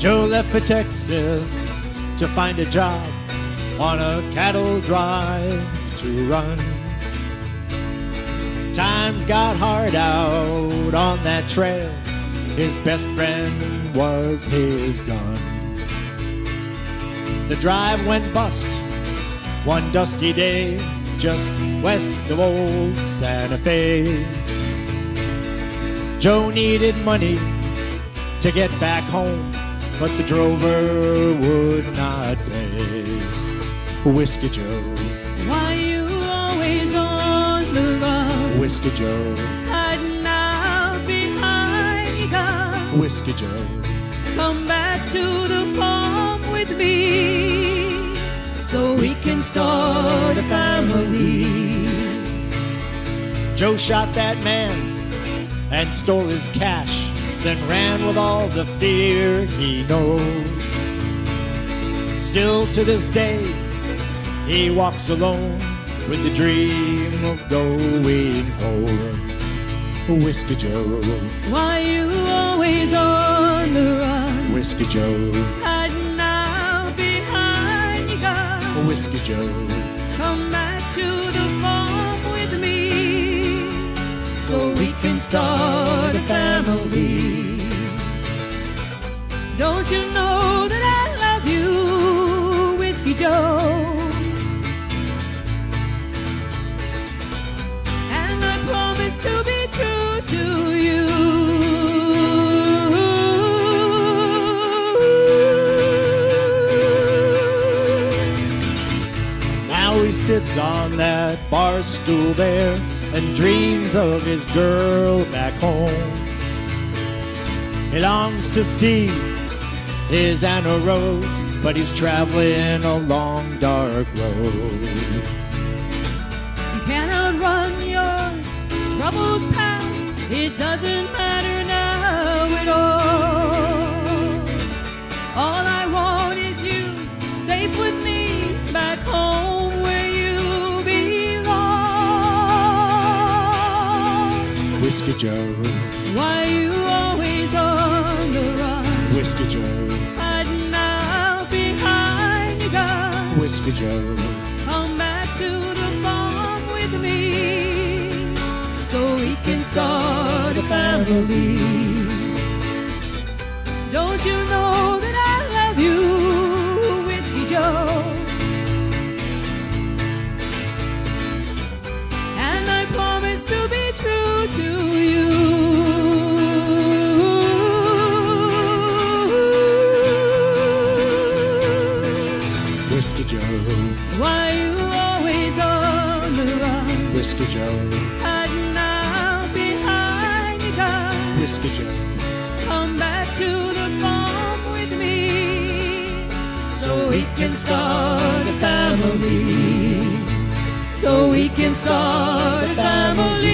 Joe left for Texas to find a job on a cattle drive to run. Times got hard out on that trail. His best friend was his gun. The drive went bust one dusty day just west of old Santa Fe. Joe needed money to get back home, but the drover would not pay. Whiskey Joe, why you always on the run? Whiskey Joe, hiding out behind guns. Whiskey Joe, come back to the farm with me, so we can start a family. Joe shot that man and stole his cash, then ran with all the fear he knows. Still to this day, he walks alone with the dream of going home. Whiskey Joe, why you always on the run? Whiskey Joe, hiding out behind your gun. Whiskey Joe, come back to the farm with me, so we can start a family. Don't you know that I love you, Whiskey Joe? And I promise to be true to you. Now he sits on that bar stool there and dreams of his girl back home. He longs to see his Anna Rose, but he's traveling a long, dark road. You can't outrun your troubled past. It doesn't matter now at all. All I want is you safe with me back home where you belong. Whiskey Joe, why you always on the run? Whiskey Joe, hiding out behind your gun. Whiskey Joe, come back to the farm with me, so we can start a family. Don't you know that I love you, Whiskey Joe? And I promise to be true to you. Whiskey Joe, why you always on the run? Whiskey Joe, hiding out behind your gun. Whiskey Joe, come back to the farm with me, so we can start a family. So we can start a family.